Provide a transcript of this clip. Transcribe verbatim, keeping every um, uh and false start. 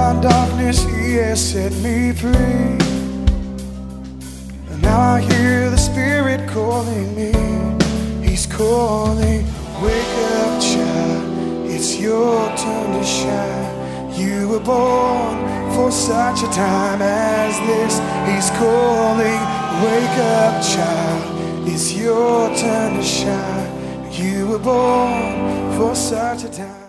my darkness, He has set me free. And now I hear the Spirit calling me. He's calling, wake up child, it's your turn to shine. You were born for such a time as this. He's calling, wake up child, it's your turn to shine. You were born for such a time.